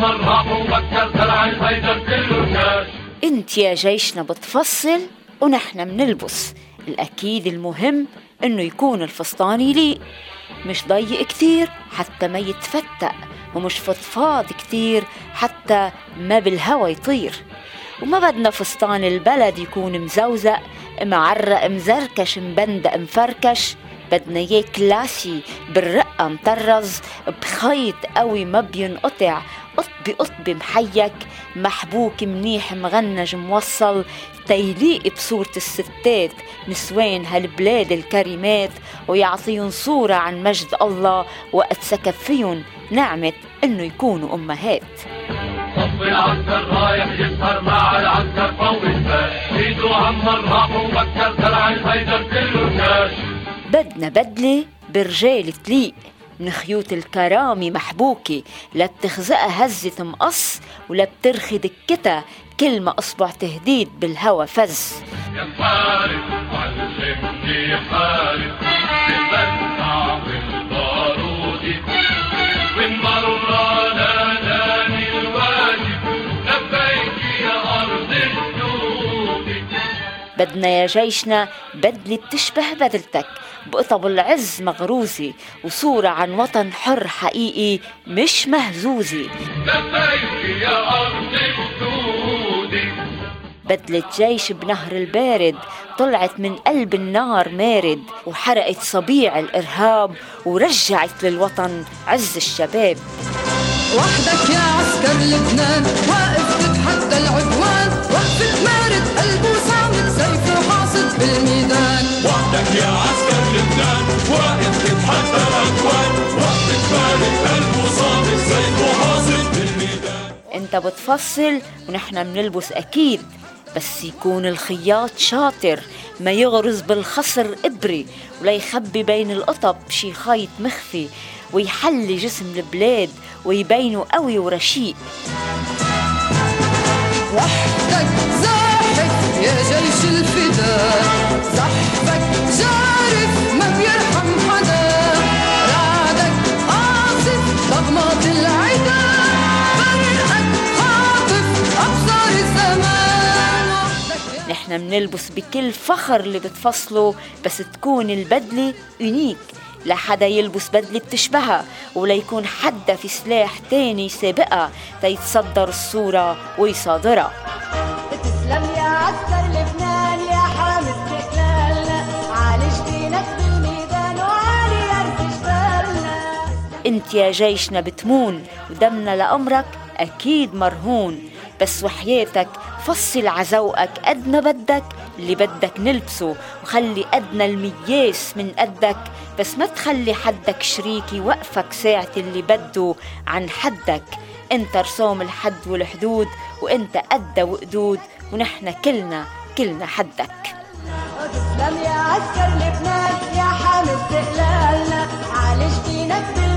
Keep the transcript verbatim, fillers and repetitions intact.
محمد راح وبكر زرع الهيدر كله شاش. انت يا جيشنا بتفصل ونحن منلبس. الأكيد المهم إنه يكون الفستان يليق، مش ضيق كتير حتى ما يتفتق، ومش فضفاض كتير حتى ما بالهوا يطير. وما بدنا فستان البلد يكون مزوزق معرق مزركش مبندق مفركش، بدنا اياه كلاسي بالرقة مطرز بخيط قوي ما بينقطع، قطبي قطبي محيك محبوك منيح مغنج موصل، تيليق بصورة الستات نسوان هالبلاد الكريمات، ويعطيهم صورة عن مجد الله وقت سكب فيهم نعمة إنه يكونوا أمهات. صف العنكر رايح يسهر مع العنكر فوق الباب، ايده عمر راح وبكر زرع الهيدر كله شاش. بدنا بدلة برجال تليق من خيوط الكرامي محبوكة، لا بتخزقها هزة مقص ولا بترخي دكتها كل ما أصبع تهديد بالهوى فز. يا حارب علمني حارب بالمدفع والبارود، من مرة ناداني الواجب لبيك يا أرض الجنود. بدنا يا جيشنا بدلة بتشبه بدلتك بقطب العز مغروزة، وصورة عن وطن حر حقيقي مش مهزوزة. لبيك يا أرض الجنود. بدلة جيش بنهر البارد طلعت من قلب النار مارد، وحرقت صبيع الإرهاب ورجعت للوطن عز الشباب. وحدك يا عسكر لبنان واقف تتحدى العدوان، وقفة مارد قلبه صامت سيفه حاصد بالميدان. وحدك يا عسكر لبنان واقف تتحدى العدوان، وقفة مارد قلبه صامت سيفه حاصد بالميدان. انت بتفصل ونحن منلبس أكيد، بس يكون الخياط شاطر ما يغرز بالخصر إبري، ولا يخبي بين القطب شي خيط مخفي، ويحلي جسم البلاد ويبينه قوي ورشيق. وحدك زاحف يا جيش الفداء، زحفك جارف ما بيرحم حدا، رعدك قاصف ضغمات العدا، فرقك خاطف أبصار الزمان. نحن منلبس بكل فخر اللي بتفصله، بس تكون البدلة يونيك، لا حدا يلبس بدلة بتشبهها، ولا يكون حدا في سلاح تاني سابقها تيتصدر الصورة ويصادرها. تسلم يا عسكر لبنان يا حامي استقلالنا، عالج دينك بالميدان وعالي أرض جبالنا. انت يا جيشنا بتمون ودمنا لأمرك أكيد مرهون، بس وحياتك فصل عزوقك قد ما بدك اللي بدك نلبسه، وخلي قدنا المياس من قدك، بس ما تخلي حدك شريك يوقفك ساعة اللي بده عن حدك. انت رسوم الحد والحدود، وانت قد وقدود، ونحن كلنا كلنا حدك. تسلم يا عسكر لبنان يا حامي استقلالنا، عالج دينك